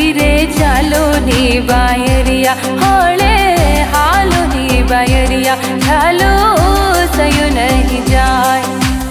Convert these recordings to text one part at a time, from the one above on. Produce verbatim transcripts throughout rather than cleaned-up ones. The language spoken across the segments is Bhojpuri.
धीरे चालो नी बायरिया होले हालो नी बायरिया चालो सयो नहीं जाए।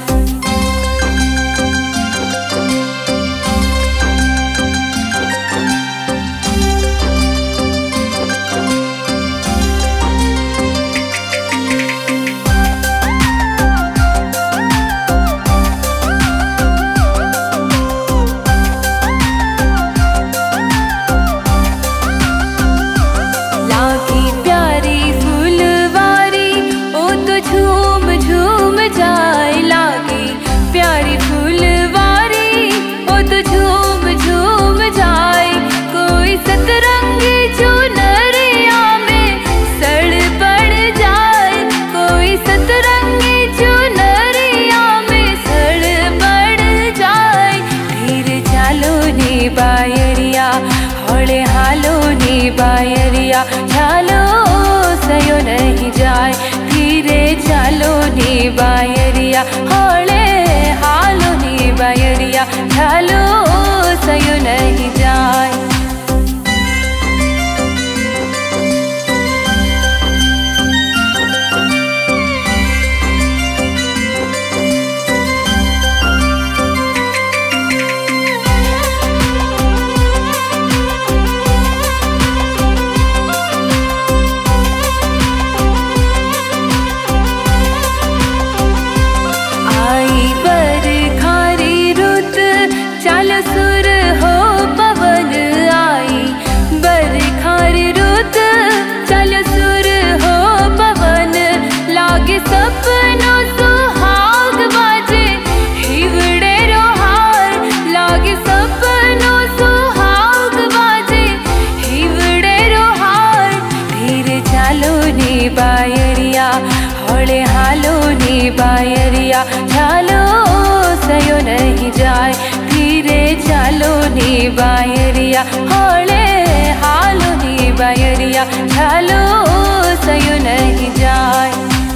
बायरिया होले हालो नी बायरिया चालो सयो नहीं जाए। धीरे चालो नी बायरिया होले हालो नी बायरिया चालो सयो नहीं जाए। सुर हो पवन आई बरखारी रुत चल सुर हो पवन लागे सपनों सुहाग बाजे हिवड़े रोहार लागे सपनों सुहाग बाजे हिवड़े रोहार। धीरे चालो नी बायरिया होले हालो नी बायरिया चालो सयो नहीं जाए। धीरे चालो नी बायरिया होले हालो नी बायरिया चालो सयो नहीं जाए।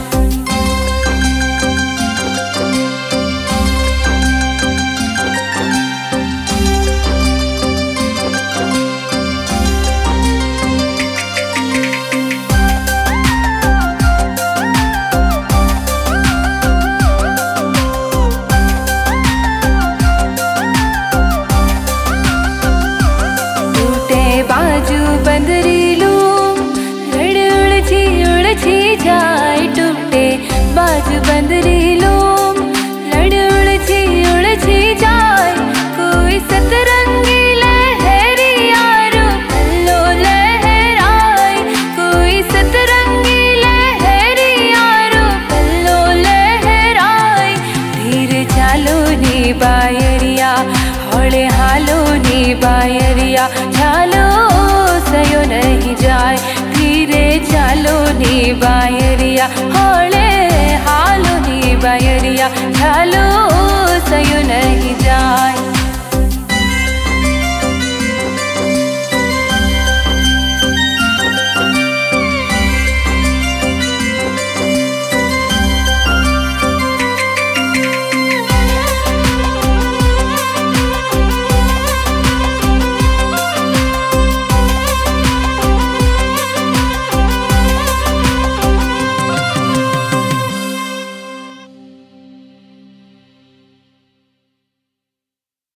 बाजू बंदरी लूम लड़ उलझी उलझी जाए टूटे बाजू बंदरी लूम लड़ उलझी उलझी जाए। कोई सतरंगी लहरी यारो पल्लो लहराए कोई सतरंगी लहरी यारो पल्लो लहराए। धीरे चालो नी बायरिया होले हालो नी बायरिया चालो सयो नहीं जाए। धीरे चालो नी बायरिया होले हालो नी बायरिया चालो सयो नहीं